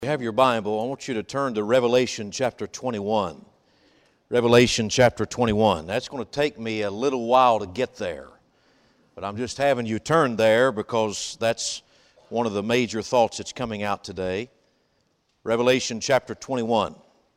You have your Bible, I want you to turn to Revelation chapter 21. Revelation chapter 21. That's going to take me a little while to get there. But I'm just having you turn there because that's one of the major thoughts that's coming out today. Revelation chapter 21.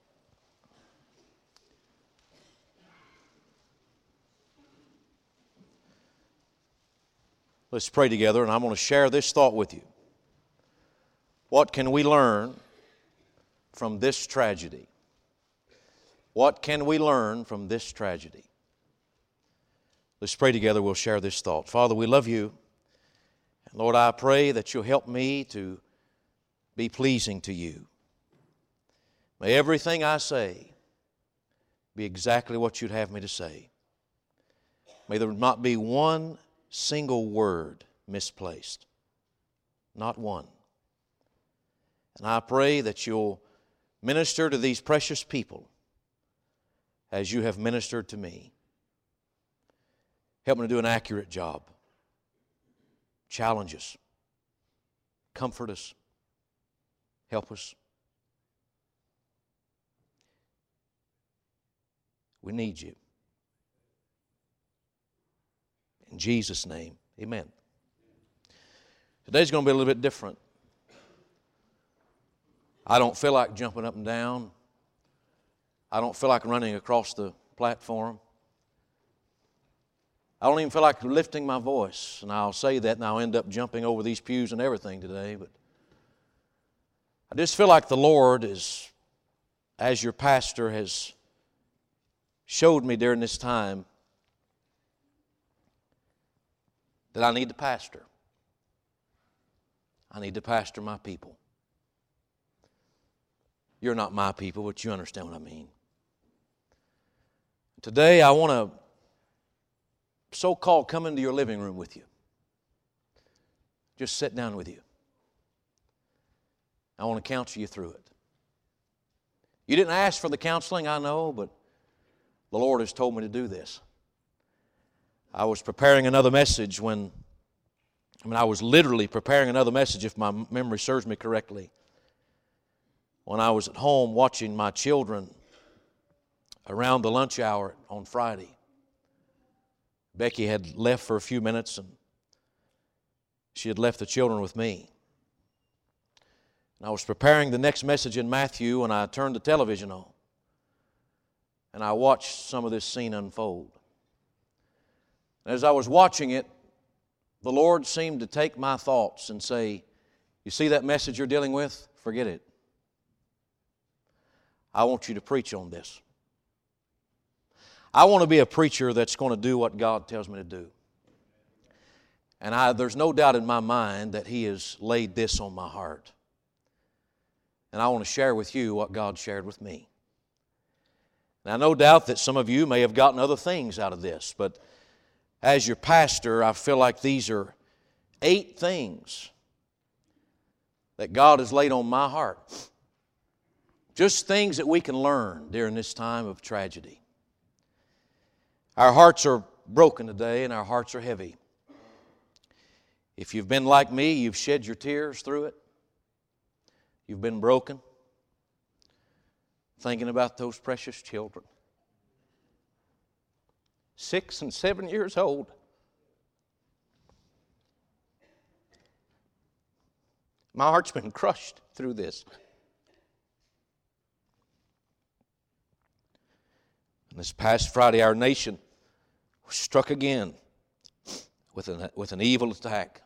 Let's pray together, and I'm going to share this thought with you. What can we learn from this tragedy? What can we learn from this tragedy? Let's pray together. We'll share this thought. Father, we love you. And Lord, I pray that you'll help me to be pleasing to you. May everything I say be exactly what you'd have me to say. May there not be one single word misplaced. Not one. And I pray that you'll minister to these precious people as you have ministered to me. Help me to do an accurate job. Challenge us. Comfort us. Help us. We need you. In Jesus' name, amen. Today's going to be a little bit different. I don't feel like jumping up and down. I don't feel like running across the platform. I don't even feel like lifting my voice. And I'll say that and I'll end up jumping over these pews and everything today. But I just feel like the Lord is, as your pastor has showed me during this time, that I need to pastor. I need to pastor my people. You're not my people, but you understand what I mean. Today I want to so-called come into your living room with you. Just sit down with you. I want to counsel you through it. You didn't ask for the counseling, I know, but the Lord has told me to do this. I was preparing another message I was literally preparing another message, if my memory serves me correctly, when I was at home watching my children around the lunch hour on Friday. Becky had left for a few minutes and she had left the children with me. And I was preparing the next message in Matthew and I turned the television on and I watched some of this scene unfold. And as I was watching it, the Lord seemed to take my thoughts and say, you see that message you're dealing with? Forget it. I want you to preach on this. I want to be a preacher that's going to do what God tells me to do. And there's no doubt in my mind that He has laid this on my heart. And I want to share with you what God shared with me. Now, no doubt that some of you may have gotten other things out of this, but as your pastor, I feel like these are 8 things that God has laid on my heart. Just things that we can learn during this time of tragedy. Our hearts are broken today and our hearts are heavy. If you've been like me, you've shed your tears through it. You've been broken. Thinking about those precious children. 6 and 7 years old. My heart's been crushed through this. And this past Friday, our nation was struck again with an evil attack.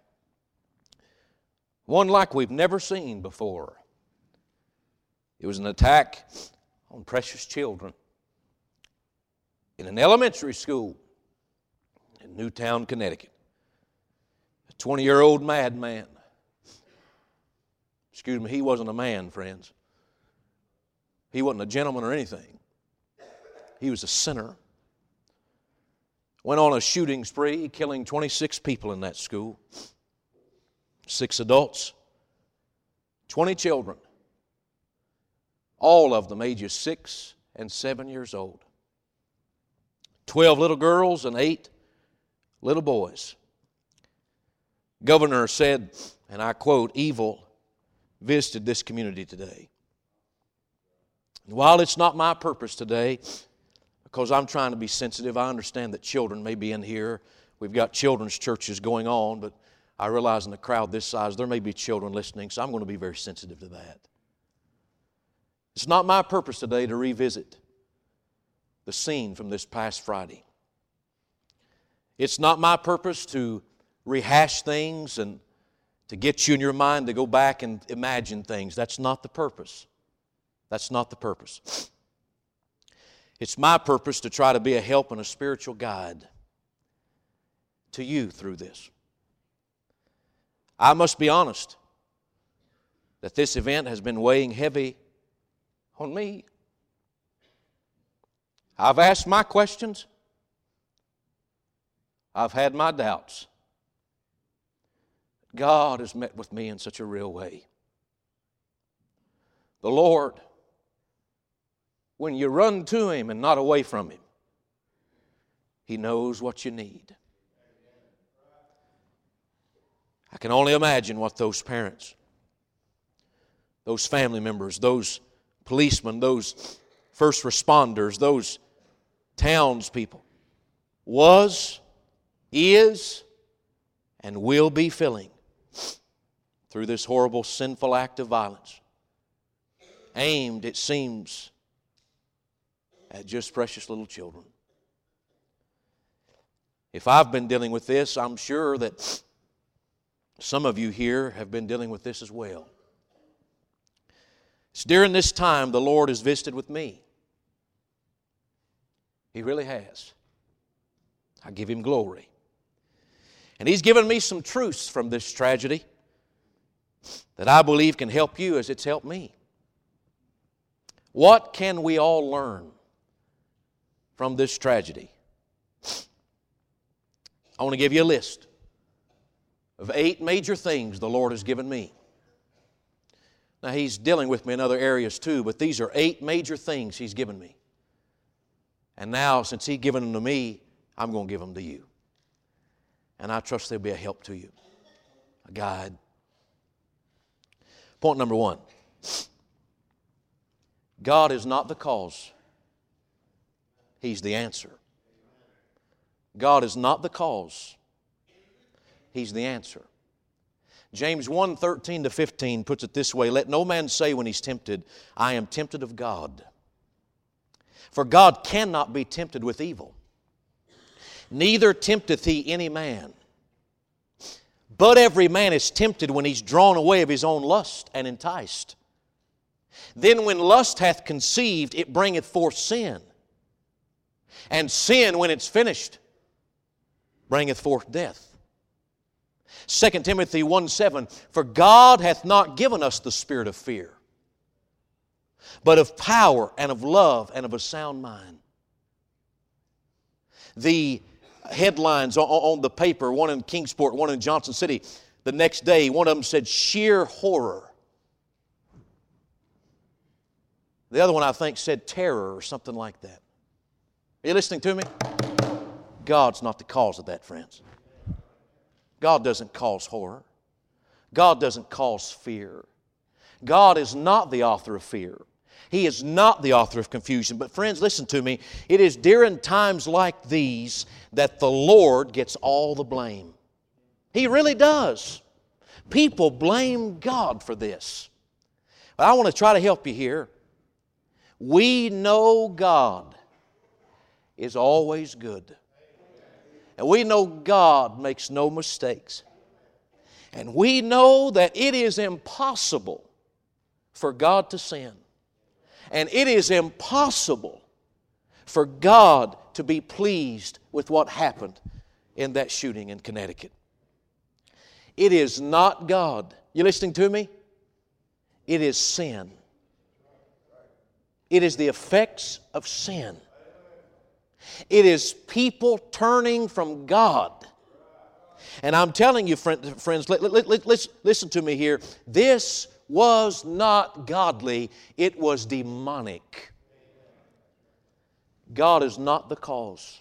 One like we've never seen before. It was an attack on precious children in an elementary school in Newtown, Connecticut. A 20-year-old madman. Excuse me, he wasn't a man, friends. He wasn't a gentleman or anything. He was a sinner. Went on a shooting spree, killing 26 people in that school. 6 adults, 20 children. All of them ages 6 and 7 years old. 12 little girls and 8 little boys. Governor said, and I quote, evil visited this community today. And while it's not my purpose today, because I'm trying to be sensitive, I understand that children may be in here. We've got children's churches going on, but I realize in a crowd this size, there may be children listening, so I'm going to be very sensitive to that. It's not my purpose today to revisit the scene from this past Friday. It's not my purpose to rehash things and to get you in your mind to go back and imagine things. That's not the purpose. That's not the purpose. It's my purpose to try to be a help and a spiritual guide to you through this. I must be honest that this event has been weighing heavy on me. I've asked my questions. I've had my doubts. God has met with me in such a real way. The Lord, when you run to Him and not away from Him, He knows what you need. I can only imagine what those parents, those family members, those policemen, those first responders, those townspeople was, is, and will be feeling through this horrible, sinful act of violence, aimed, it seems, at just precious little children. If I've been dealing with this, I'm sure that some of you here have been dealing with this as well. It's during this time the Lord has visited with me. He really has. I give Him glory. And He's given me some truths from this tragedy that I believe can help you as it's helped me. What can we all learn from this tragedy? I want to give you a list of 8 major things the Lord has given me. Now, He's dealing with me in other areas too, but these are 8 major things He's given me. And now, since He's given them to me, I'm going to give them to you. And I trust they'll be a help to you, a guide. Point number 1. God is not the cause. He's the answer. God is not the cause. He's the answer. James 1:13-15 puts it this way: let no man say when he's tempted, I am tempted of God. For God cannot be tempted with evil, neither tempteth He any man. But every man is tempted when he's drawn away of his own lust and enticed. Then when lust hath conceived, it bringeth forth sin. And sin, when it's finished, bringeth forth death. 2 Timothy 1:7, for God hath not given us the spirit of fear, but of power and of love and of a sound mind. The headlines on the paper, one in Kingsport, one in Johnson City, the next day, one of them said, sheer horror. The other one, I think, said terror or something like that. Are you listening to me? God's not the cause of that, friends. God doesn't cause horror. God doesn't cause fear. God is not the author of fear. He is not the author of confusion. But friends, listen to me. It is during times like these that the Lord gets all the blame. He really does. People blame God for this. But I want to try to help you here. We know God is always good. And we know God makes no mistakes. And we know that it is impossible for God to sin. And it is impossible for God to be pleased with what happened in that shooting in Connecticut. It is not God. You listening to me? It is sin. It is the effects of sin. It is people turning from God. And I'm telling you, friends, listen to me here. This was not godly. It was demonic. God is not the cause.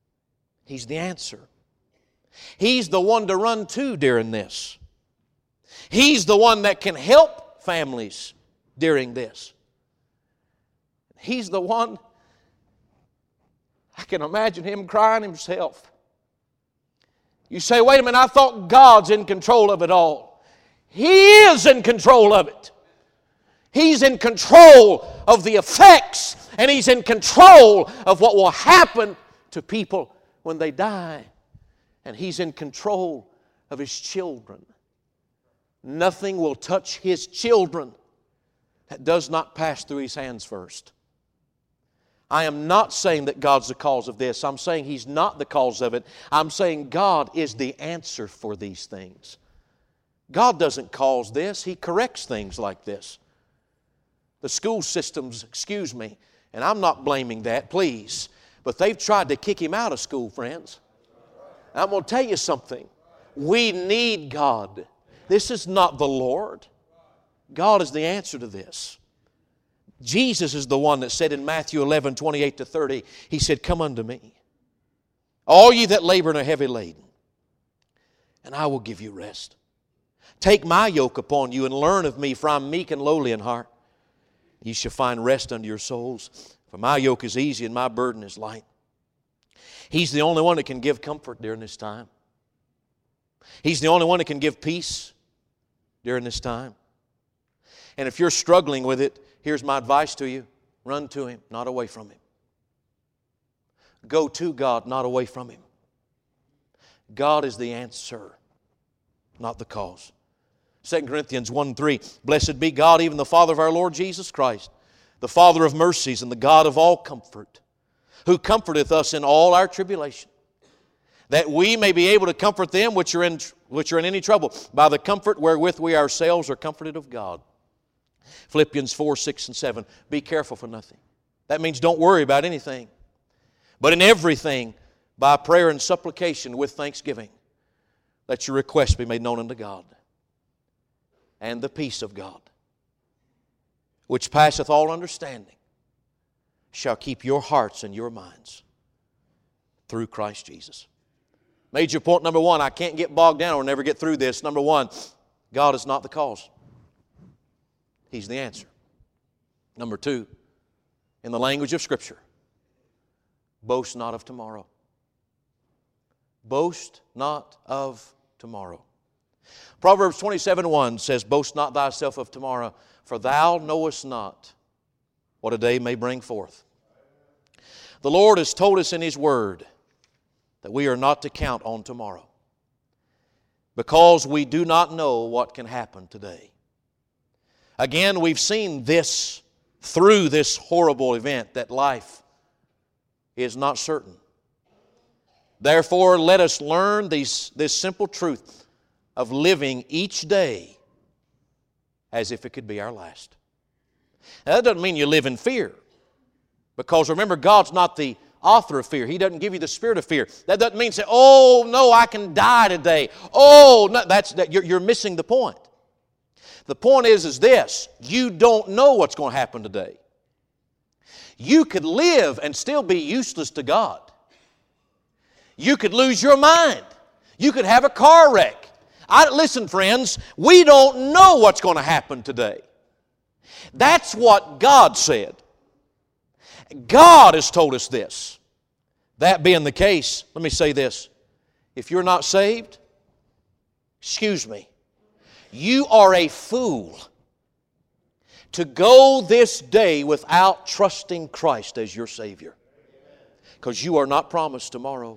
He's the answer. He's the one to run to during this. He's the one that can help families during this. He's the one, I can imagine him crying himself. You say, wait a minute, I thought God's in control of it all. He is in control of it. He's in control of the effects, and He's in control of what will happen to people when they die. And He's in control of His children. Nothing will touch His children that does not pass through His hands first. I am not saying that God's the cause of this. I'm saying He's not the cause of it. I'm saying God is the answer for these things. God doesn't cause this. He corrects things like this. The school systems, excuse me, and I'm not blaming that, please, but they've tried to kick him out of school, friends. I'm going to tell you something. We need God. This is not the Lord. God is the answer to this. Jesus is the one that said in Matthew 11:28-30, He said, "Come unto me, all ye that labor and are heavy laden, and I will give you rest. Take my yoke upon you and learn of me, for I am meek and lowly in heart. Ye shall find rest unto your souls. For my yoke is easy and my burden is light." He's the only one that can give comfort during this time. He's the only one that can give peace during this time. And if you're struggling with it, here's my advice to you. Run to Him, not away from Him. Go to God, not away from Him. God is the answer, not the cause. 2 Corinthians 1:3, "Blessed be God, even the Father of our Lord Jesus Christ, the Father of mercies and the God of all comfort, who comforteth us in all our tribulation, that we may be able to comfort them which are in any trouble, by the comfort wherewith we ourselves are comforted of God." Philippians 4:6-7, "Be careful for nothing." That means don't worry about anything. "But in everything, by prayer and supplication with thanksgiving, let your requests be made known unto God. And the peace of God, which passeth all understanding, shall keep your hearts and your minds through Christ Jesus." Major point number one, I can't get bogged down or never get through this. Number one, God is not the cause. He's the answer. Number two, in the language of Scripture, boast not of tomorrow. Boast not of tomorrow. Proverbs 27:1 says, "Boast not thyself of tomorrow, for thou knowest not what a day may bring forth." The Lord has told us in His Word that we are not to count on tomorrow, because we do not know what can happen today. Again, we've seen this through this horrible event, that life is not certain. Therefore, let us learn this simple truth of living each day as if it could be our last. Now, that doesn't mean you live in fear, because remember, God's not the author of fear. He doesn't give you the spirit of fear. That doesn't mean say, "Oh no, I can die today." Oh, no, you're missing the point. The point is this: you don't know what's going to happen today. You could live and still be useless to God. You could lose your mind. You could have a car wreck. Listen, friends, we don't know what's going to happen today. That's what God said. God has told us this. That being the case, let me say this. If you're not saved, excuse me, you are a fool to go this day without trusting Christ as your Savior, because you are not promised tomorrow.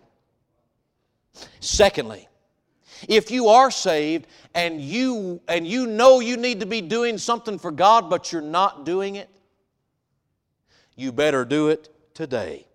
Secondly, if you are saved and you know you need to be doing something for God, but you're not doing it, you better do it today.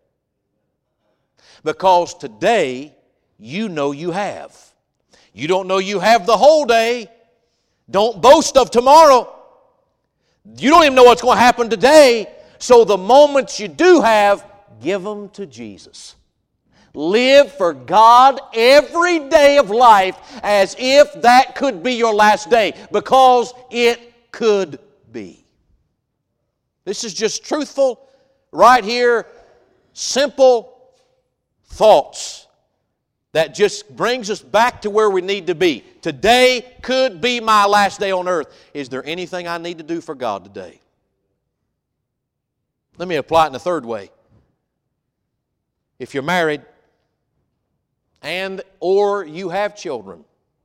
Because today, you know you have. You don't know you have the whole day. Don't boast of tomorrow. You don't even know what's going to happen today. So the moments you do have, give them to Jesus. Live for God every day of life as if that could be your last day, because it could be. This is just truthful, right here, simple thoughts that just brings us back to where we need to be. Today could be my last day on earth. Is there anything I need to do for God today? Let me apply it in a third way. If you're married and or you have children,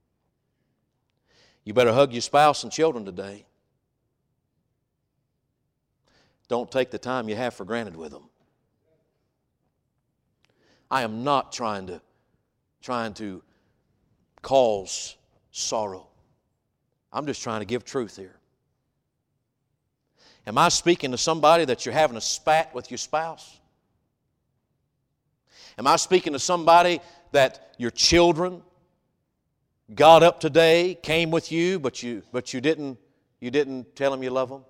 you better hug your spouse and children today. Don't take the time you have for granted with them. I am not trying to cause sorrow. I'm just trying to give truth here. Am I speaking to somebody that you're having a spat with your spouse? Am I speaking to somebody that your children got up today, came with you, but you didn't tell them you love them?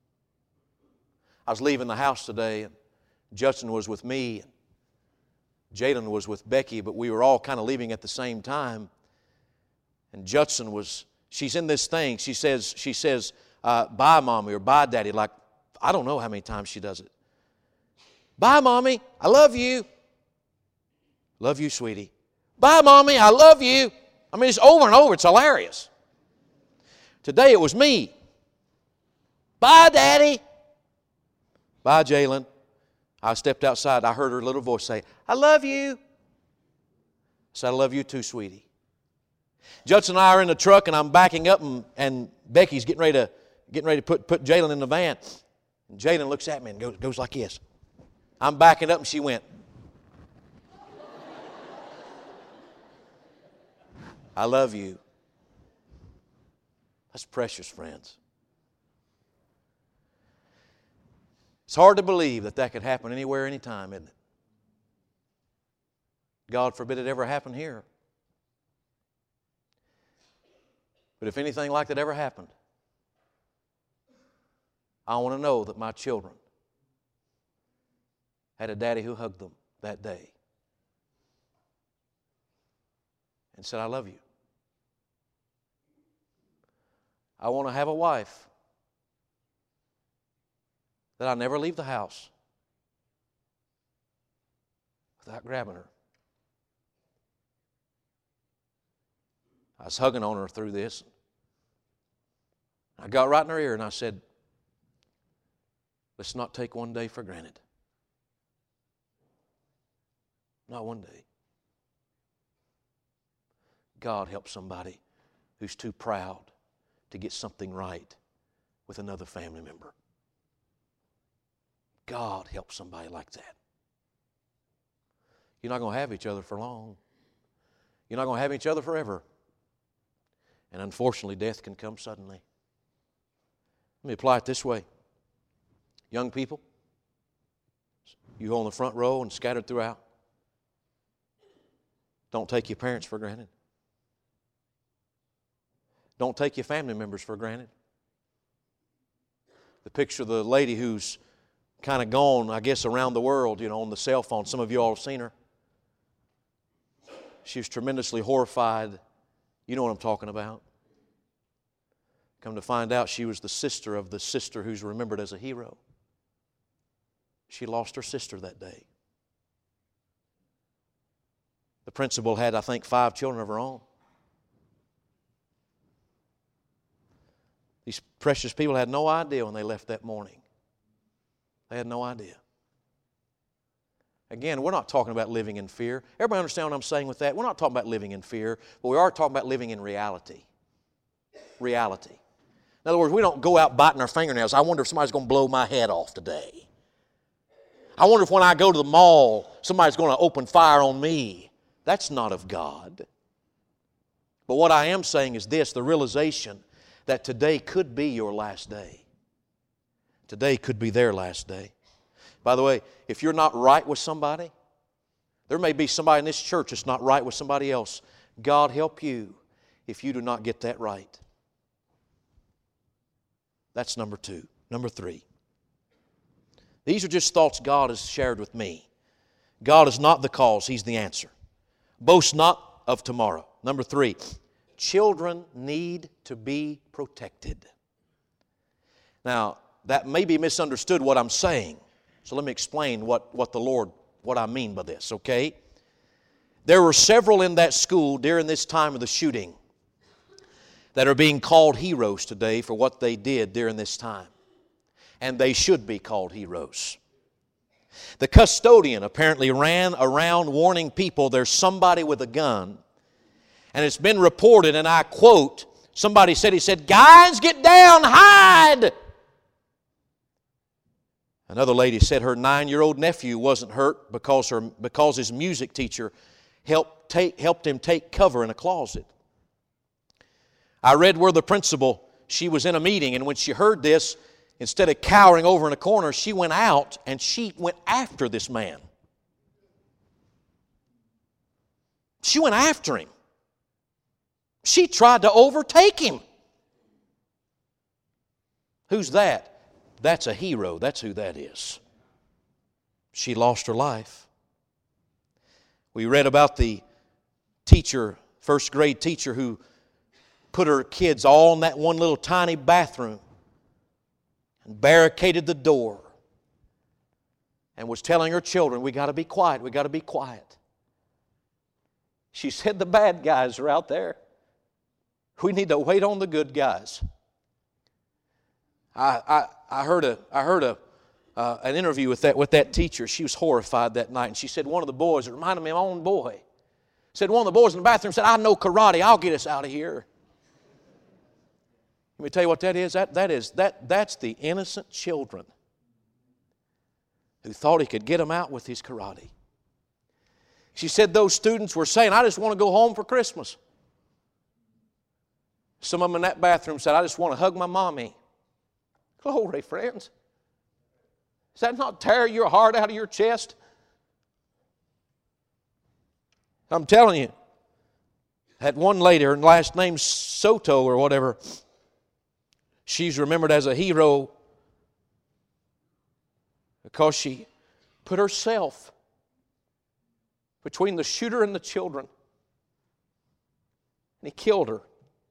I was leaving the house today, and Judson was with me, and Jalen was with Becky, but we were all kind of leaving at the same time. And Judson she's in this thing. She says, bye, Mommy, or bye, Daddy. Like, I don't know how many times she does it. Bye, Mommy, I love you. Love you, sweetie. Bye, Mommy, I love you. I mean, it's over and over. It's hilarious. Today it was me. Bye, Daddy. Bye, Jalen. I stepped outside. I heard her little voice say, I love you. I said, I love you too, sweetie. Judson and I are in the truck, and I'm backing up, and Becky's getting ready to put Jalen in the van. And Jalen looks at me and goes like this. I'm backing up, and she went. I love you. That's precious, friends. It's hard to believe that could happen anywhere, anytime, isn't it? God forbid it ever happen here. But if anything like that ever happened, I want to know that my children had a daddy who hugged them that day and said, I love you. I want to have a wife that I never leave the house without grabbing her. I was hugging on her through this. I got right in her ear and I said, let's not take one day for granted. Not one day. God help somebody who's too proud to get something right with another family member. God help somebody like that. You're not going to have each other for long. You're not going to have each other forever. And unfortunately, death can come suddenly. Let me apply it this way. Young people, you on the front row and scattered throughout, don't take your parents for granted. Don't take your family members for granted. The picture of the lady who's kind of gone, I guess, around the world, on the cell phone. Some of you all have seen her. She was tremendously horrified. You know what I'm talking about. Come to find out, she was the sister of the sister who's remembered as a hero. She lost her sister that day. The principal had, I think, 5 children of her own. These precious people had no idea when they left that morning. They had no idea. Again, we're not talking about living in fear. Everybody understand what I'm saying with that? We're not talking about living in fear, but we are talking about living in reality. Reality. In other words, we don't go out biting our fingernails. I wonder if somebody's going to blow my head off today. I wonder if when I go to the mall, somebody's going to open fire on me. That's not of God. But what I am saying is this, the realization that today could be your last day. Today could be their last day. By the way, if you're not right with somebody, there may be somebody in this church that's not right with somebody else. God help you if you do not get that right. That's number 2. Number 3. These are just thoughts God has shared with me. God is not the cause, He's the answer. Boast not of tomorrow. Number 3, children need to be protected. Now, that may be misunderstood what I'm saying. So let me explain what I mean by this, okay? There were several in that school during this time of the shooting that are being called heroes today for what they did during this time. And they should be called heroes. The custodian apparently ran around warning people there's somebody with a gun. And it's been reported, and I quote, somebody said, he said, "Guys, get down, hide!" Another lady said her 9-year-old nephew wasn't hurt because his music teacher helped him take cover in a closet. I read where the principal, she was in a meeting, and when she heard this, instead of cowering over in a corner, she went out and she went after this man. She went after him. She tried to overtake him. Who's that? That's a hero. That's who that is. She lost her life. We read about the teacher, first grade teacher, who put her kids all in that one little tiny bathroom and barricaded the door and was telling her children, "We got to be quiet, we got to be quiet." She said, "The bad guys are out there. We need to wait on the good guys." I heard an interview with that teacher. She was horrified that night, and she said one of the boys, it reminded me of my own boy, said one of the boys in the bathroom said, "I know karate. I'll get us out of here." Let me tell you what that is. That's the innocent children who thought he could get them out with his karate. She said those students were saying, "I just want to go home for Christmas." Some of them in that bathroom said, "I just want to hug my mommy." Glory, friends. Does that not tear your heart out of your chest? I'm telling you, that one lady, her last name's Soto or whatever, she's remembered as a hero because she put herself between the shooter and the children. And he killed her.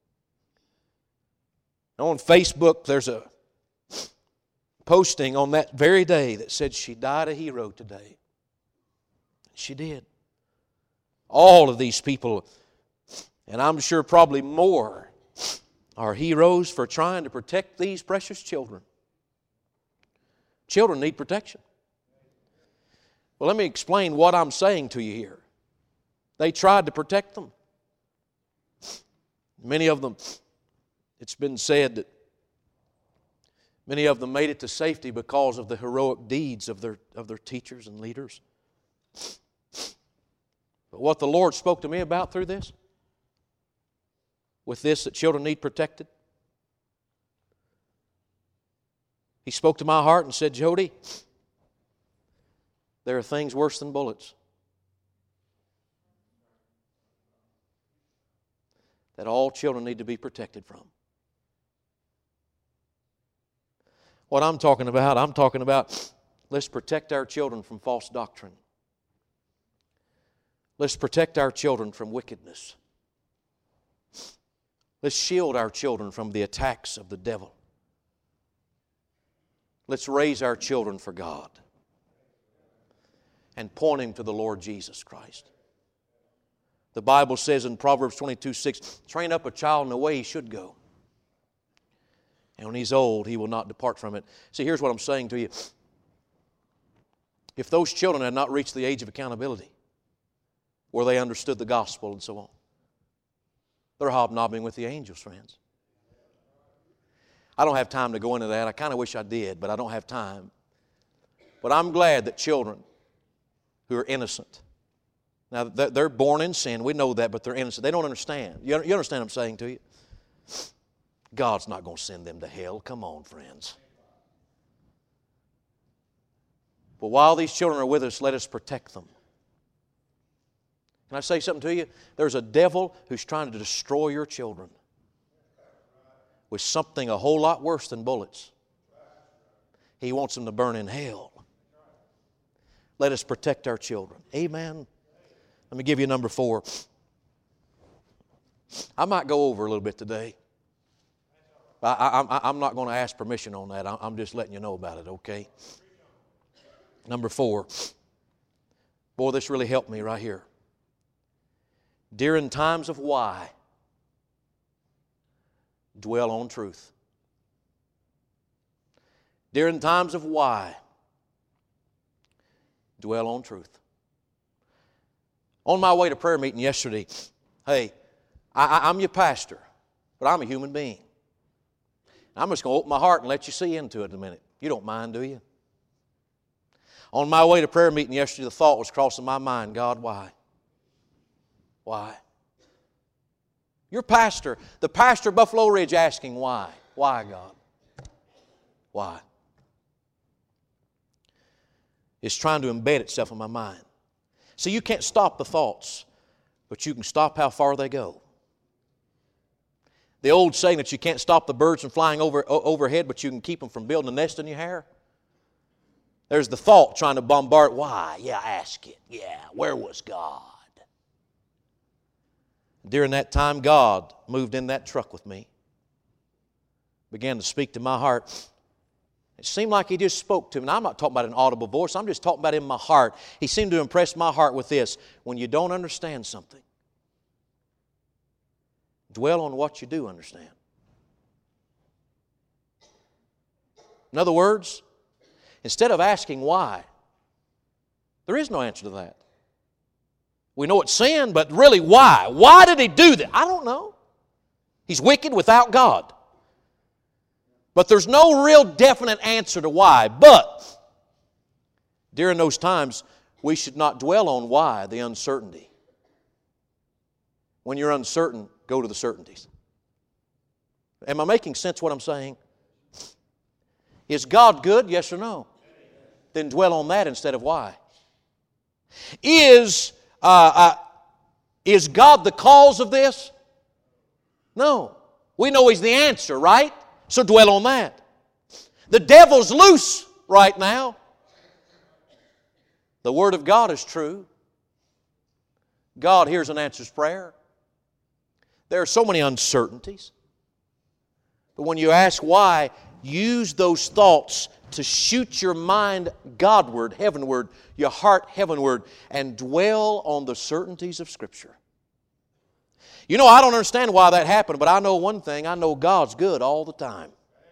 On Facebook, there's a posting on that very day that said she died a hero today. She did. All of these people, and I'm sure probably more, are heroes for trying to protect these precious children. Children need protection. Well, let me explain what I'm saying to you here. They tried to protect them. Many of them, it's been said that many of them made it to safety because of the heroic deeds of their teachers and leaders. But what the Lord spoke to me about through this, with this that children need protected, He spoke to my heart and said, "Jody, there are things worse than bullets that all children need to be protected from." What I'm talking about, let's protect our children from false doctrine. Let's protect our children from wickedness. Let's shield our children from the attacks of the devil. Let's raise our children for God and point them to the Lord Jesus Christ. The Bible says in Proverbs 22:6, "Train up a child in the way he should go. And when he's old, he will not depart from it." See, here's what I'm saying to you. If those children had not reached the age of accountability, where they understood the gospel and so on, they're hobnobbing with the angels, friends. I don't have time to go into that. I kind of wish I did, but I don't have time. But I'm glad that children who are innocent, now they're born in sin, we know that, but they're innocent. They don't understand. You understand what I'm saying to you? God's not going to send them to hell. Come on, friends. But while these children are with us, let us protect them. Can I say something to you? There's a devil who's trying to destroy your children with something a whole lot worse than bullets. He wants them to burn in hell. Let us protect our children. Amen. Let me give you number 4. I might go over a little bit today. I'm not going to ask permission on that. I'm just letting you know about it, okay? Number 4. Boy, this really helped me right here. During times of why, dwell on truth. During times of why, dwell on truth. On my way to prayer meeting yesterday, hey, I'm your pastor, but I'm a human being. I'm just going to open my heart and let you see into it in a minute. You don't mind, do you? On my way to prayer meeting yesterday, the thought was crossing my mind, God, why? Why? Your pastor, the pastor of Buffalo Ridge, asking why? Why, God? Why? It's trying to embed itself in my mind. See, you can't stop the thoughts, but you can stop how far they go. The old saying that you can't stop the birds from flying overhead, but you can keep them from building a nest in your hair. There's the thought trying to bombard. Why? Yeah, ask it. Yeah, where was God? During that time, God moved in that truck with me, began to speak to my heart. It seemed like He just spoke to me. Now, I'm not talking about an audible voice. I'm just talking about in my heart. He seemed to impress my heart with this. When you don't understand something, dwell on what you do understand. In other words, instead of asking why, there is no answer to that. We know it's sin, but really why? Why did He do that? I don't know. He's wicked without God. But there's no real definite answer to why. But during those times, we should not dwell on why, the uncertainty. When you're uncertain, go to the certainties. Am I making sense what I'm saying? Is God good? Yes or no? Then dwell on that instead of why. Is God the cause of this? No. We know He's the answer, right? So dwell on that. The devil's loose right now. The Word of God is true. God hears and answers prayer. There are so many uncertainties. But when you ask why, use those thoughts to shoot your mind Godward, heavenward, your heart heavenward, and dwell on the certainties of Scripture. You know, I don't understand why that happened, but I know one thing. I know God's good all the time.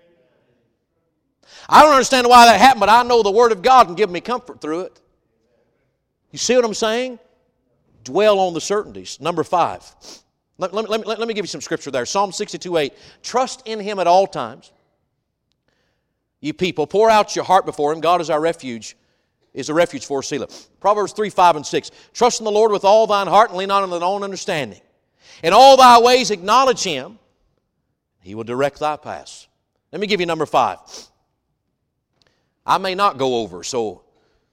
I don't understand why that happened, but I know the Word of God can give me comfort through it. You see what I'm saying? Dwell on the certainties. Number 5. Let me give you some scripture there. Psalm 62:8. Trust in Him at all times. You people, pour out your heart before Him. God is our refuge, is a refuge for us. Selah. Proverbs 3:5-6. Trust in the Lord with all thine heart and lean not on thine own understanding. In all thy ways acknowledge Him. He will direct thy paths. Let me give you number 5. I may not go over, so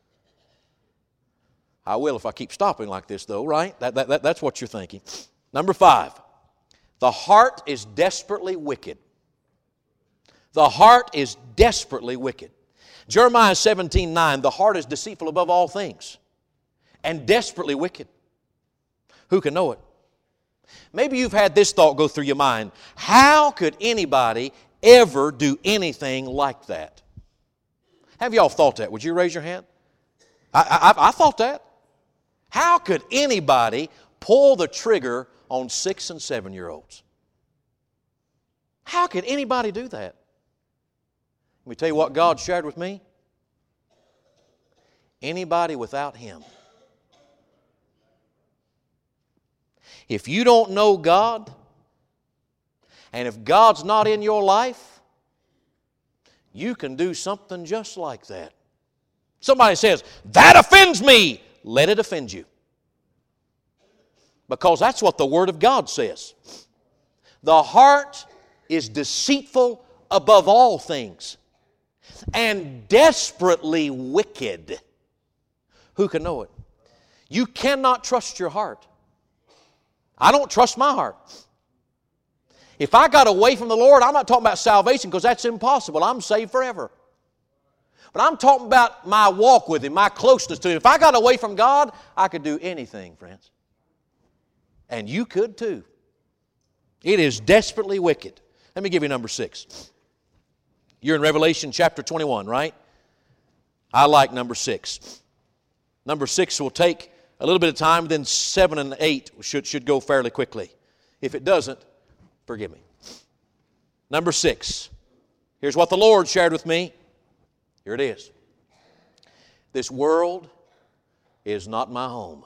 I will if I keep stopping like this, though, right? That's what you're thinking. Number 5. The heart is desperately wicked. The heart is desperately wicked. Jeremiah 17:9. The heart is deceitful above all things and desperately wicked. Who can know it? Maybe you've had this thought go through your mind. How could anybody ever do anything like that? Have y'all thought that? Would you raise your hand? I thought that. How could anybody pull the trigger on 6- and 7-year-olds? How could anybody do that? Let me tell you what God shared with me. Anybody without Him. If you don't know God, and if God's not in your life, you can do something just like that. Somebody says, that offends me. Let it offend you. Because that's what the Word of God says. The heart is deceitful above all things and desperately wicked. Who can know it? You cannot trust your heart. I don't trust my heart. If I got away from the Lord, I'm not talking about salvation because that's impossible. I'm saved forever. But I'm talking about my walk with Him, my closeness to Him. If I got away from God, I could do anything, friends. And you could too. It is desperately wicked. Let me give you number 6. You're in Revelation chapter 21, right? I like number 6. Number 6 will take a little bit of time, then 7 and 8 should go fairly quickly. If it doesn't, forgive me. Number 6. Here's what the Lord shared with me. Here it is. This world is not my home.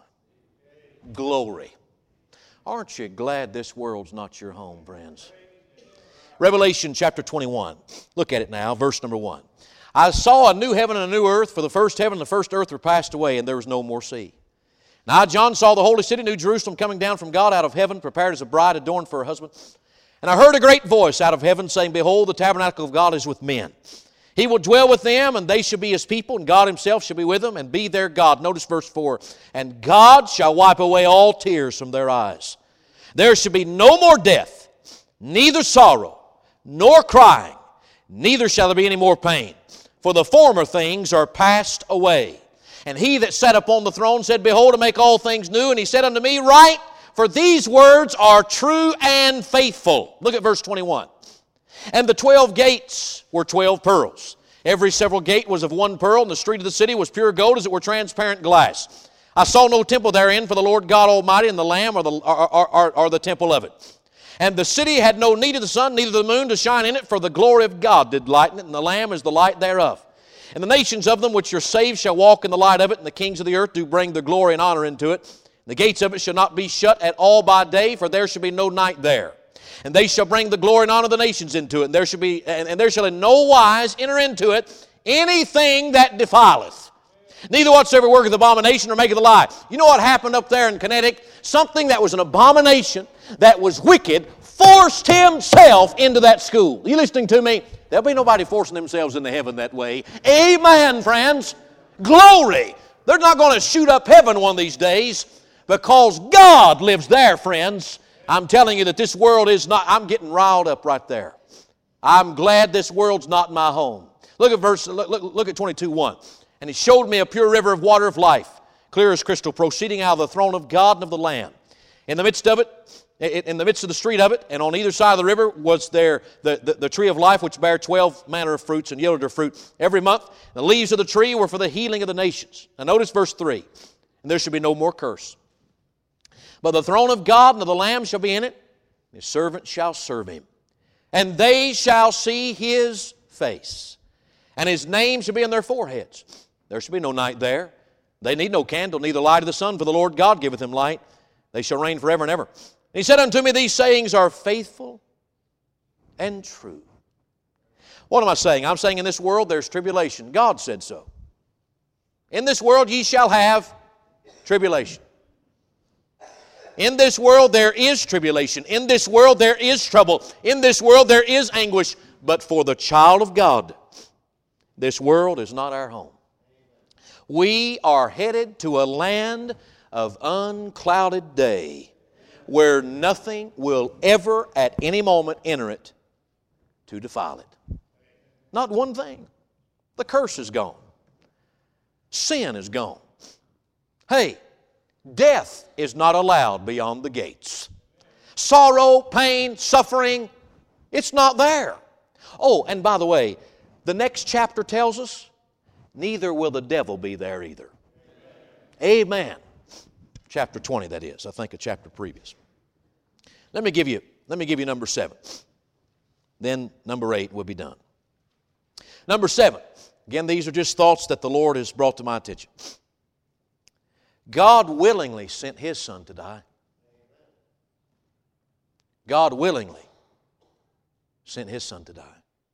Glory. Aren't you glad this world's not your home, friends? Revelation chapter 21. Look at it now, verse number 1. I saw a new heaven and a new earth, for the first heaven and the first earth were passed away, and there was no more sea. Now John saw the holy city, New Jerusalem, coming down from God out of heaven, prepared as a bride adorned for her husband. And I heard a great voice out of heaven saying, Behold, the tabernacle of God is with men. He will dwell with them, and they shall be His people, and God Himself shall be with them, and be their God. Notice verse 4. And God shall wipe away all tears from their eyes. There shall be no more death, neither sorrow, nor crying, neither shall there be any more pain. For the former things are passed away. And He that sat upon the throne said, Behold, I make all things new. And He said unto me, Write, for these words are true and faithful. Look at verse 21. And the 12 gates were 12 pearls. Every several gate was of one pearl, and the street of the city was pure gold, as it were transparent glass. I saw no temple therein, for the Lord God Almighty and the Lamb are the temple of it. And the city had no need of the sun, neither the moon to shine in it, for the glory of God did lighten it, and the Lamb is the light thereof. And the nations of them which are saved shall walk in the light of it, and the kings of the earth do bring their glory and honor into it. The gates of it shall not be shut at all by day, for there shall be no night there. And they shall bring the glory and honor of the nations into it, and there shall in no wise enter into it anything that defileth. Neither whatsoever worketh abomination or maketh a lie. You know what happened up there in Connecticut? Something that was an abomination, that was wicked, forced himself into that school. Are you listening to me? There'll be nobody forcing themselves into heaven that way. Amen, friends. Glory. They're not going to shoot up heaven one of these days because God lives there, friends. I'm telling you that this world is not. I'm getting riled up right there. I'm glad this world's not my home. Look at look at 22:1. And He showed me a pure river of water of life, clear as crystal, proceeding out of the throne of God and of the Lamb. In the midst of it, in the midst of the street of it, and on either side of the river was there the tree of life, which bare 12 manner of fruits and yielded her fruit every month. The leaves of the tree were for the healing of the nations. Now notice verse 3. And there shall be no more curse. But the throne of God and of the Lamb shall be in it. And His servants shall serve Him. And they shall see His face. And His name shall be on their foreheads. There shall be no night there. They need no candle, neither light of the sun, for the Lord God giveth them light. They shall reign forever and ever. And He said unto me, These sayings are faithful and true. What am I saying? I'm saying in this world there's tribulation. God said so. In this world ye shall have tribulation. In this world there is tribulation. In this world there is trouble. In this world there is anguish. But for the child of God, this world is not our home. We are headed to a land of unclouded day where nothing will ever at any moment enter it to defile it. Not one thing. The curse is gone. Sin is gone. Hey, death is not allowed beyond the gates. Sorrow, pain, suffering, it's not there. Oh, and by the way, the next chapter tells us, neither will the devil be there either. Amen. Chapter 20, that is. I think a chapter previous. Let me give you number 7. Then number 8 will be done. Number 7. Again, these are just thoughts that the Lord has brought to my attention. God willingly sent His Son to die. God willingly sent His Son to die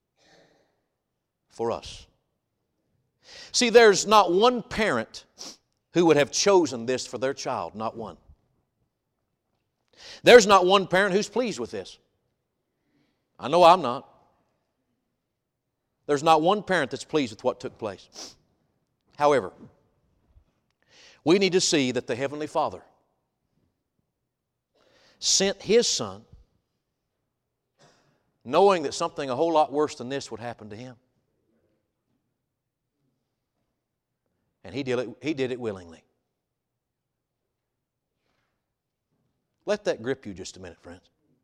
for us. See, there's not one parent who would have chosen this for their child. Not one. There's not one parent who's pleased with this. I know I'm not. There's not one parent that's pleased with what took place. However, we need to see that the Heavenly Father sent His Son knowing that something a whole lot worse than this would happen to Him. And He did it willingly. Let that grip you just a minute, friends.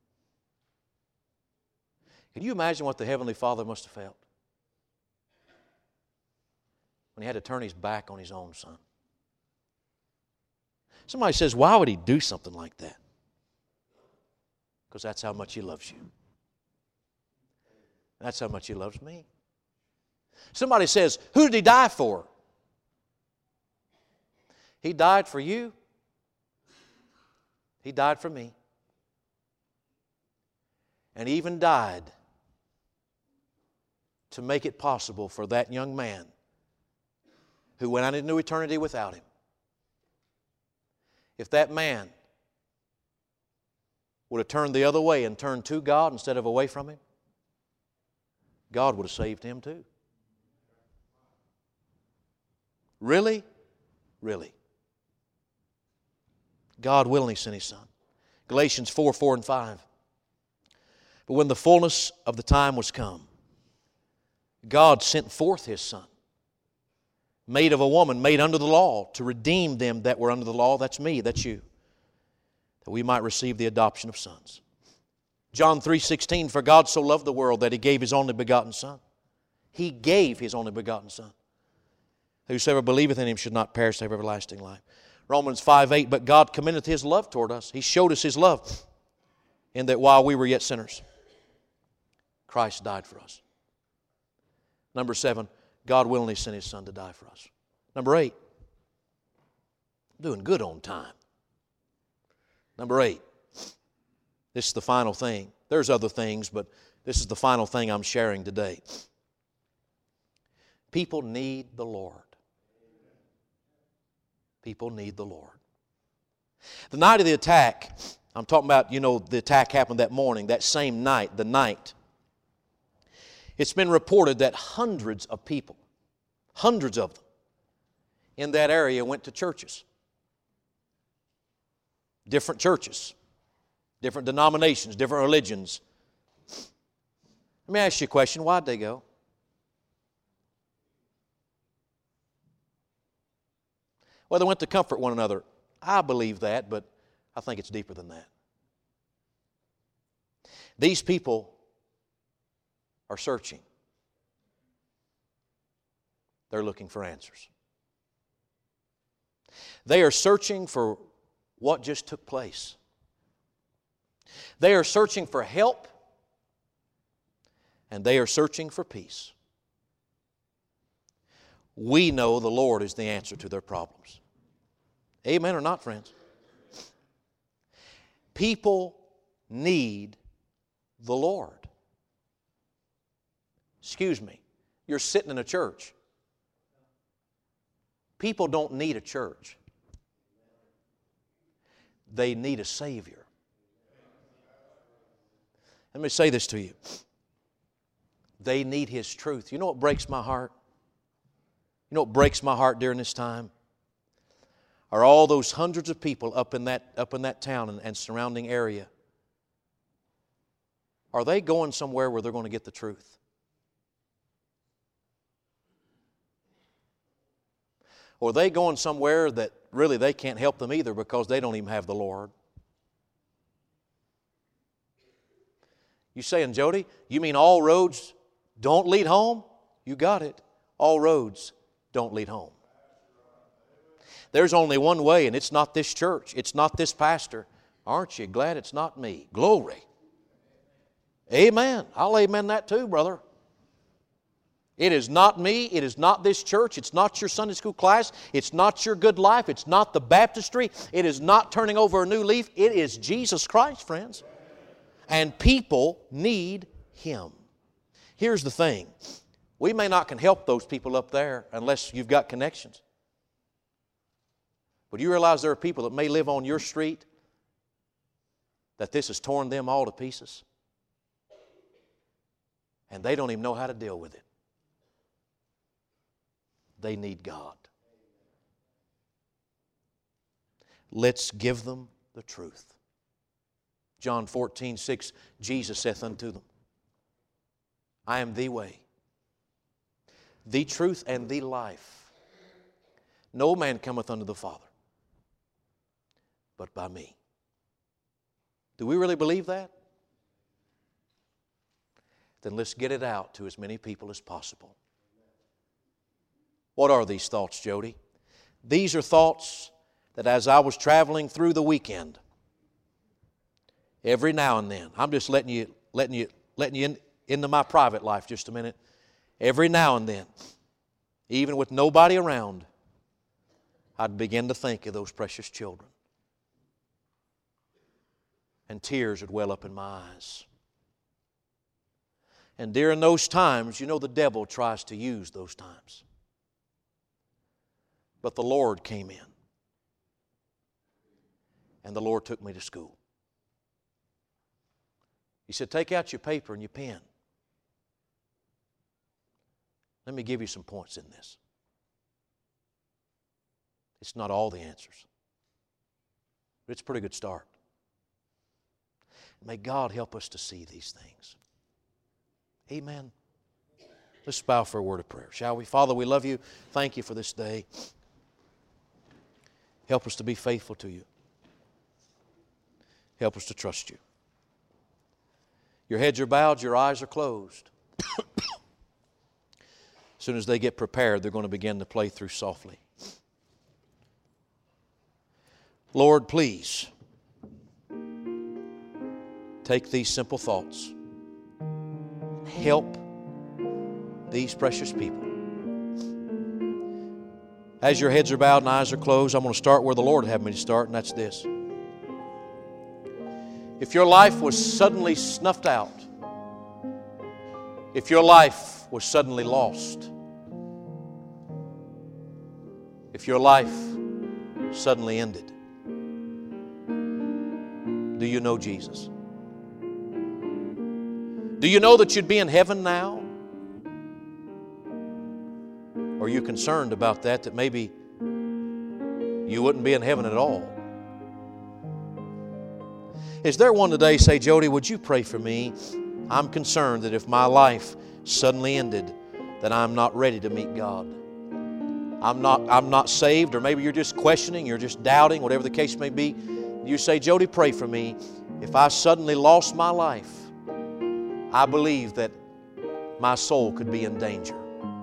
Can you imagine what the Heavenly Father must have felt when He had to turn His back on His own Son? Somebody says, why would He do something like that? Because that's how much He loves you. That's how much He loves me. Somebody says, who did He die for? He died for you. He died for me. And He even died to make it possible for that young man who went out into eternity without Him. If that man would have turned the other way and turned to God instead of away from Him, God would have saved him too. Really? Really. God willingly sent His Son. Galatians 4 and 5. But when the fullness of the time was come, God sent forth His Son, made of a woman, made under the law, to redeem them that were under the law. That's me, that's you. That we might receive the adoption of sons. John 3:16, for God so loved the world that He gave His only begotten Son. He gave His only begotten Son. Whosoever believeth in Him should not perish, have everlasting life. Romans 5:8, but God commendeth His love toward us. He showed us His love in that while we were yet sinners, Christ died for us. Number 7, God willingly sent His Son to die for us. Number 8, doing good on time. Number 8, this is the final thing. There's other things, but this is the final thing I'm sharing today. People need the Lord. People need the Lord. The night of the attack, I'm talking about, the attack happened that morning, that same night, the night. It's been reported that hundreds of people, hundreds of them, in that area went to churches. Different churches, different denominations, different religions. Let me ask you a question. Why'd they go? Well, they went to comfort one another. I believe that, but I think it's deeper than that. These people are searching. They're looking for answers. They are searching for what just took place. They are searching for help, and they are searching for peace. We know the Lord is the answer to their problems. Amen or not, friends? People need the Lord. Excuse me, you're sitting in a church. People don't need a church. They need a Savior. Let me say this to you. They need His truth. You know what breaks my heart? You know what breaks my heart during this time? Are all those hundreds of people up in that town and surrounding area. Are they going somewhere where they're going to get the truth? Or are they going somewhere that really they can't help them either because they don't even have the Lord? You saying, Jody, you mean all roads don't lead home? You got it. All roads don't lead home. There's only one way, and it's not this church. It's not this pastor. Aren't you glad it's not me? Glory. Amen. I'll amen that too, brother. It is not me. It is not this church. It's not your Sunday school class. It's not your good life. It's not the baptistry. It is not turning over a new leaf. It is Jesus Christ, friends. And people need Him. Here's the thing. We may not can help those people up there unless you've got connections. But you realize there are people that may live on your street that this has torn them all to pieces. And they don't even know how to deal with it. They need God. Let's give them the truth. John 14:6, Jesus saith unto them, I am the way, the truth, and the life. No man cometh unto the Father, but by me. Do we really believe that? Then let's get it out to as many people as possible. What are these thoughts, Jody? These are thoughts that as I was traveling through the weekend, every now and then, I'm just letting you into my private life just a minute. Every now and then, even with nobody around, I'd begin to think of those precious children. And tears would well up in my eyes. And during those times, you know the devil tries to use those times. But the Lord came in. And the Lord took me to school. He said, take out your paper and your pen. Let me give you some points in this. It's not all the answers, but it's a pretty good start. May God help us to see these things. Amen. Let's bow for a word of prayer, shall we? Father, we love you. Thank you for this day. Help us to be faithful to you. Help us to trust you. Your heads are bowed, your eyes are closed. As soon as they get prepared, they're going to begin to play through softly. Lord, please take these simple thoughts. Help these precious people. As your heads are bowed and eyes are closed, I'm going to start where the Lord had me to start, and that's this. If your life was suddenly snuffed out, if your life was suddenly lost, if your life suddenly ended, do you know Jesus? Do you know that you'd be in heaven now? Or are you concerned about that maybe you wouldn't be in heaven at all? Is there one today, say, Jody, would you pray for me? I'm concerned that if my life suddenly ended, that I'm not ready to meet God. I'm not saved, or maybe you're just questioning, you're just doubting, whatever the case may be. You say, Jody, pray for me. If I suddenly lost my life, I believe that my soul could be in danger.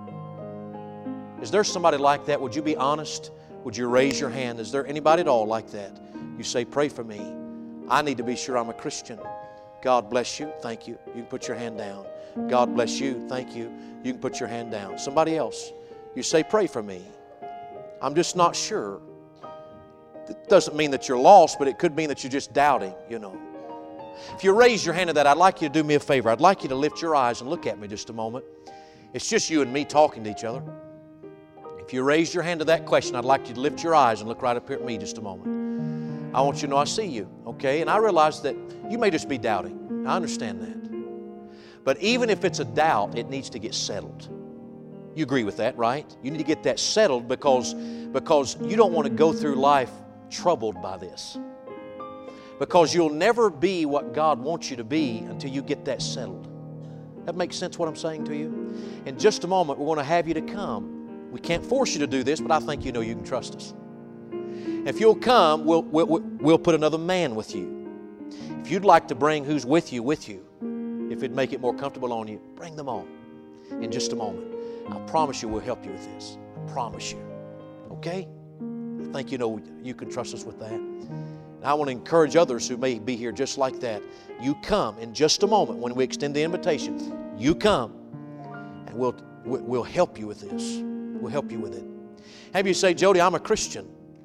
Is there somebody like that? Would you be honest? Would you raise your hand? Is there anybody at all like that? You say, pray for me. I need to be sure I'm a Christian. God bless you. Thank you. You can put your hand down. God bless you. Thank you. You can put your hand down. Somebody else. You say, pray for me. I'm just not sure. It doesn't mean that you're lost, but it could mean that you're just doubting, you know. If you raise your hand to that, I'd like you to do me a favor. I'd like you to lift your eyes and look at me just a moment. It's just you and me talking to each other. If you raise your hand to that question, I'd like you to lift your eyes and look right up here at me just a moment. I want you to know I see you, okay? And I realize that you may just be doubting. I understand that. But even if it's a doubt, it needs to get settled. You agree with that, right? You need to get that settled because you don't want to go through life troubled by this. Because you'll never be what God wants you to be until you get that settled. That makes sense what I'm saying to you? In just a moment, we're going to have you to come. We can't force you to do this, but I think you know you can trust us. If you'll come, we'll put another man with you. If you'd like to bring who's with you, if it'd make it more comfortable on you, bring them on in just a moment. I promise you we'll help you with this. I promise you. Okay? I think you know you can trust us with that. And I want to encourage others who may be here just like that. You come in just a moment when we extend the invitation. You come and we'll help you with this. We'll help you with it. Have you say, Jody, I'm a Christian.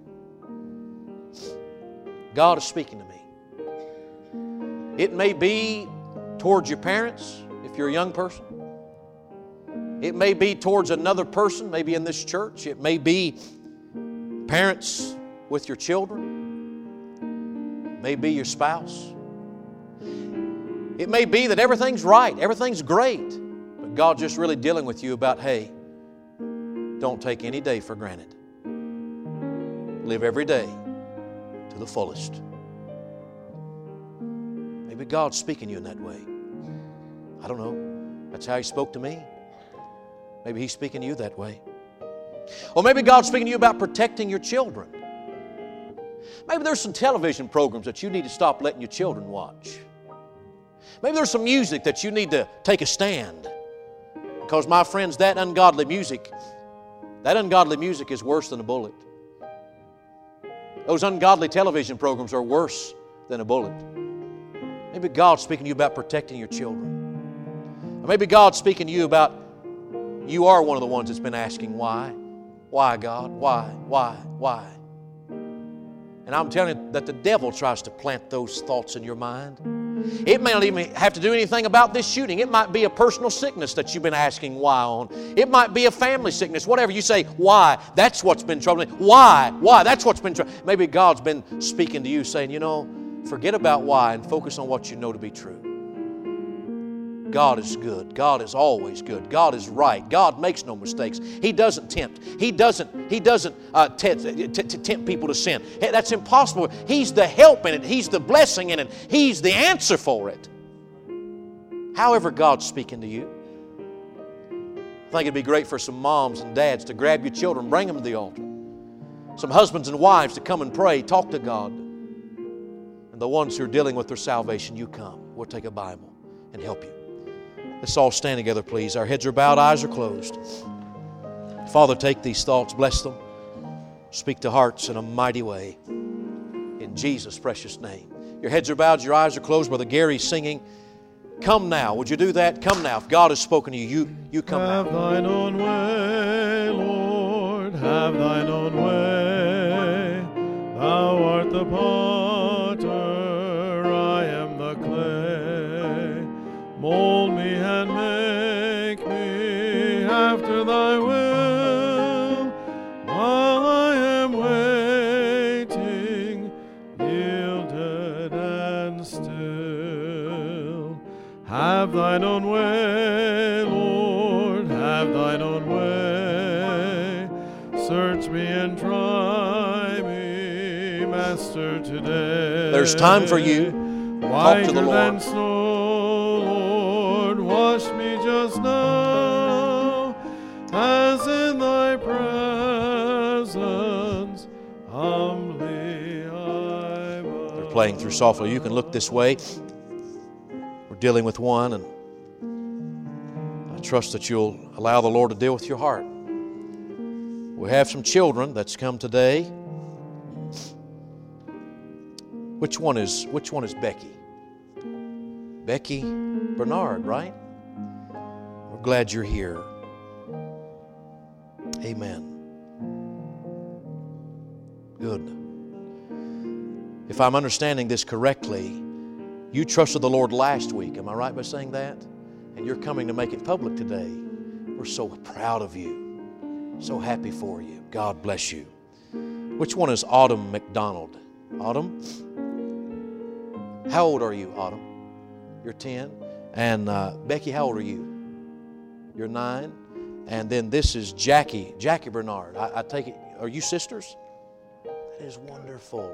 God is speaking to me. It may be towards your parents, if you're a young person. It may be towards another person, maybe in this church. It may be parents with your children. It may be your spouse. It may be that everything's right, everything's great, but God's just really dealing with you about, hey, don't take any day for granted. Live every day to the fullest. Maybe God's speaking to you in that way. I don't know. That's how He spoke to me. Maybe He's speaking to you that way. Or maybe God's speaking to you about protecting your children. Maybe there's some television programs that you need to stop letting your children watch. Maybe there's some music that you need to take a stand. Because, my friends, that ungodly music is worse than a bullet. Those ungodly television programs are worse than a bullet. Maybe God's speaking to you about protecting your children. Or maybe God's speaking to you about you are one of the ones that's been asking why. Why, God? Why? And I'm telling you that the devil tries to plant those thoughts in your mind. It may not even have to do anything about this shooting. It might be a personal sickness that you've been asking why on. It might be a family sickness. Whatever you say, why? That's what's been troubling. Why? That's what's been troubling. Maybe God's been speaking to you saying, forget about why and focus on what you know to be true. God is good. God is always good. God is right. God makes no mistakes. He doesn't tempt. He doesn't tempt people to sin. That's impossible. He's the help in it. He's the blessing in it. He's the answer for it. However God's speaking to you. I think it'd be great for some moms and dads to grab your children, bring them to the altar. Some husbands and wives to come and pray, talk to God. And the ones who are dealing with their salvation, you come. We'll take a Bible and help you. Let's all stand together, please. Our heads are bowed, eyes are closed. Father, take these thoughts, bless them. Speak to hearts in a mighty way. In Jesus' precious name. Your heads are bowed, your eyes are closed. Brother Gary's singing. Come now. Would you do that? Come now. If God has spoken to you, you come now. Have thine own way, Lord. Have thine own way. Thou art the potter, I am the clay. Mold me and make me after thy will, while I am waiting, yielded and still. Have thine own way, Lord, have thine own way. Search me and try me, Master, today. There's time for you. Talk to the Lord. Wash me just now, as in thy presence, humbly I bow. They're playing through softly. You can look this way. We're dealing with one, and I trust that you'll allow the Lord to deal with your heart. We have some children that's come today. Which one is Becky? Becky Bernard, right? We're glad you're here. Amen. Good. If I'm understanding this correctly, you trusted the Lord last week. Am I right by saying that? And you're coming to make it public today. We're so proud of you. So happy for you. God bless you. Which one is Autumn McDonald? Autumn? How old are you, Autumn? You're 10. And Becky, how old are you? You're 9. And then this is Jackie Bernard. I take it, are you sisters? That is wonderful.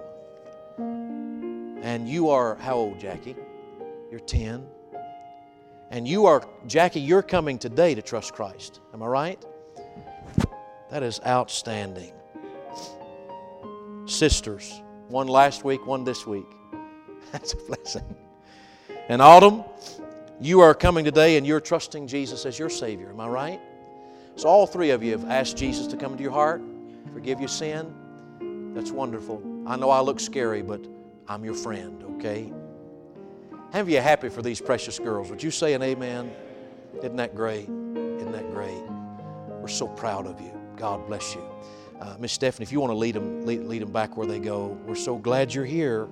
And you are, how old, Jackie? You're 10. And you are, Jackie, you're coming today to trust Christ. Am I right? That is outstanding. Sisters, one last week, one this week. That's a blessing. And Autumn, you are coming today and you're trusting Jesus as your Savior. Am I right? So all three of you have asked Jesus to come into your heart, forgive your sin. That's wonderful. I know I look scary, but I'm your friend, okay? How many of you are happy for these precious girls? Would you say an amen? Isn't that great? Isn't that great? We're so proud of you. God bless you. Miss Stephanie, if you want to lead them back where they go, we're so glad you're here.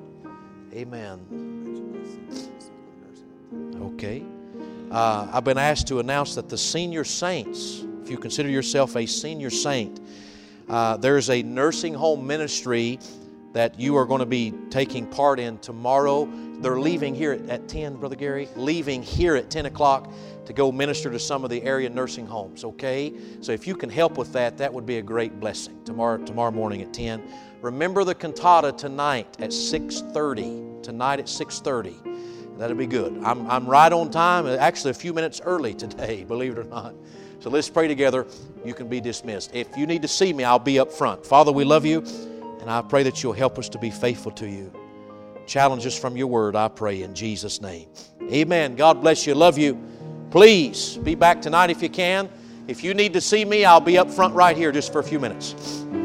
Amen. Okay. I've been asked to announce that the senior saints, if you consider yourself a senior saint, there's a nursing home ministry that you are going to be taking part in tomorrow. They're leaving here at 10, Brother Gary, leaving here at 10 o'clock to go minister to some of the area nursing homes, okay? So if you can help with that, that would be a great blessing. Tomorrow morning at 10. Remember the cantata tonight at 6:30. Tonight at 6:30. That'll be good. I'm right on time, actually a few minutes early today, believe it or not. So let's pray together. You can be dismissed. If you need to see me, I'll be up front. Father, we love you, and I pray that you'll help us to be faithful to you. Challenge us from your word, I pray, in Jesus' name. Amen. God bless you. Love you. Please be back tonight if you can. If you need to see me, I'll be up front right here just for a few minutes.